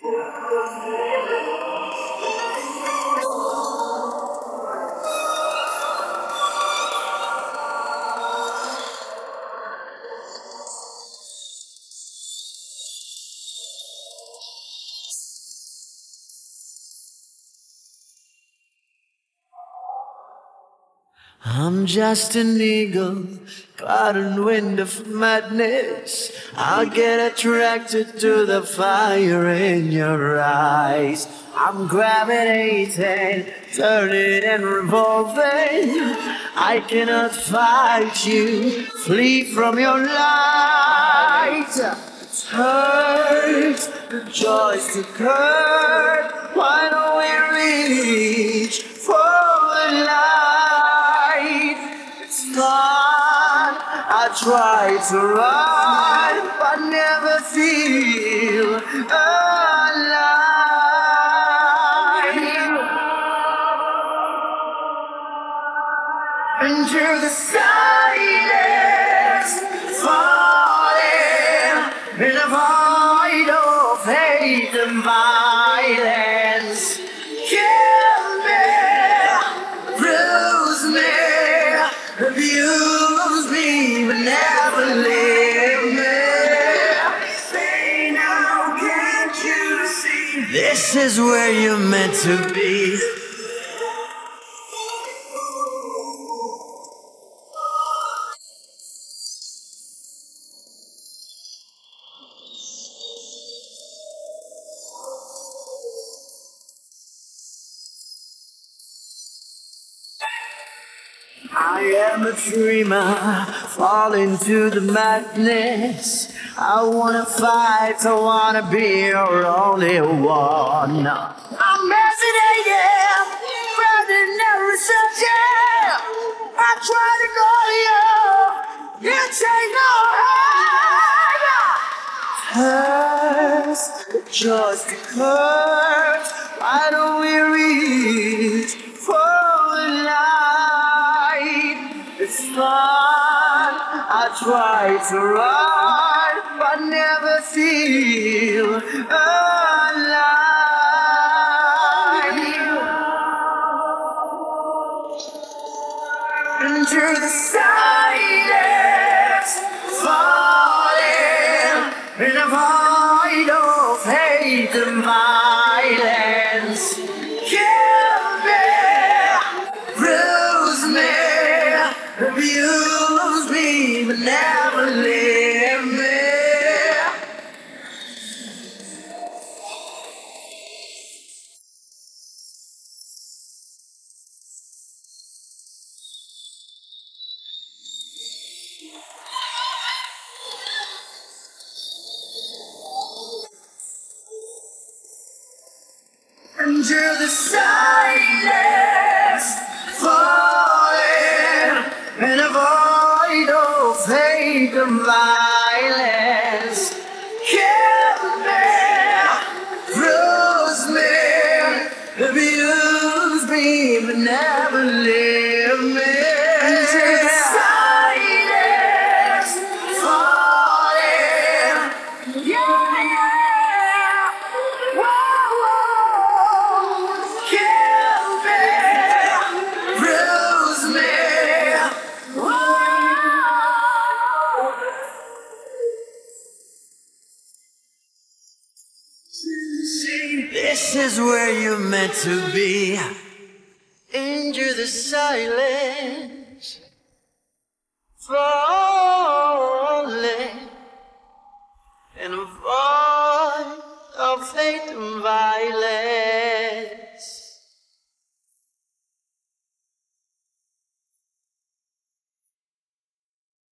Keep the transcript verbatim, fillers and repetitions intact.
I'm just an eagle, caught in wind of madness. I'll get attracted to the fire in your eyes. I'm gravitating, turning and revolving. I cannot fight you, flee from your light. It hurts, the joys to curb. Why don't we reach for the light? It's fun, I try to run, but never feel alive. Into the silence, falling in a void of hate and violence. Kill me, bruise me, abuse me, but never leave me. Say now, can't you see? This is where you're meant to be. I am a dreamer, fall into the madness. I wanna fight, I wanna be your only one. I'm hesitating, running every subject. I try to call you, you take no heed. Hurts, just a curse. Why don't we reach for the light? It's fun, I try to run, but never feel alive. Into the silence, falling in a void of hate and violence. Kill me, bruise me, abuse me, but never leave me. Into the silence, falling in a void of hate and violence. Kill me, bruise me, abuse me, but never leave me. Into the silence, falling, yeah, yeah, whoa, whoa. Kill me, bruise me, whoa. This is where you're meant to be. Into the silence, falling in a void.